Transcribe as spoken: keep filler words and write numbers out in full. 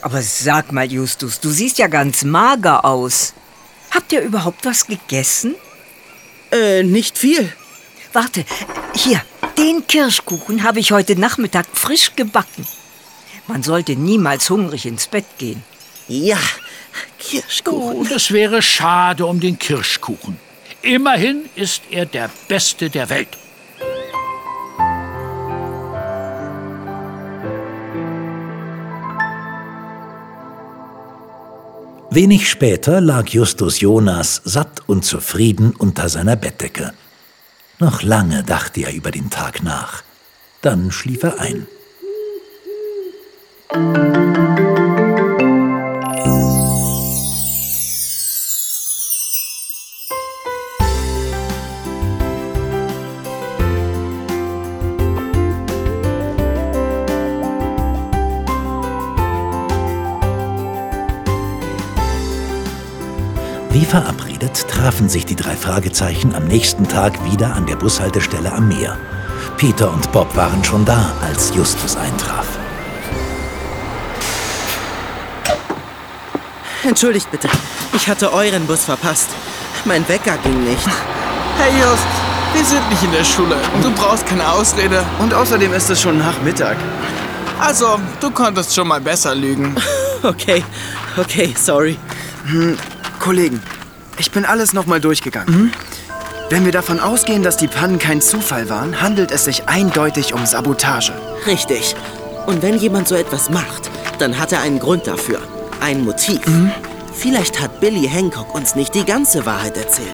Aber sag mal, Justus, du siehst ja ganz mager aus. Habt ihr überhaupt was gegessen? Äh, nicht viel. Warte, hier, den Kirschkuchen habe ich heute Nachmittag frisch gebacken. Man sollte niemals hungrig ins Bett gehen. Ja, Kirschkuchen. Oh, das wäre schade um den Kirschkuchen. Immerhin ist er der Beste der Welt. Wenig später lag Justus Jonas satt und zufrieden unter seiner Bettdecke. Noch lange dachte er über den Tag nach. Dann schlief er ein. Wie verabredet trafen sich die drei Fragezeichen am nächsten Tag wieder an der Bushaltestelle am Meer. Peter und Bob waren schon da, als Justus eintraf. Entschuldigt bitte, ich hatte euren Bus verpasst. Mein Wecker ging nicht. Hey Just, wir sind nicht in der Schule. Du brauchst keine Ausrede. Und außerdem ist es schon Nachmittag. Also, du konntest schon mal besser lügen. Okay, okay, sorry. Hm, Kollegen, ich bin alles nochmal durchgegangen. Mhm. Wenn wir davon ausgehen, dass die Pannen kein Zufall waren, handelt es sich eindeutig um Sabotage. Richtig. Und wenn jemand so etwas macht, dann hat er einen Grund dafür. Ein Motiv. Mhm. Vielleicht hat Billy Hancock uns nicht die ganze Wahrheit erzählt.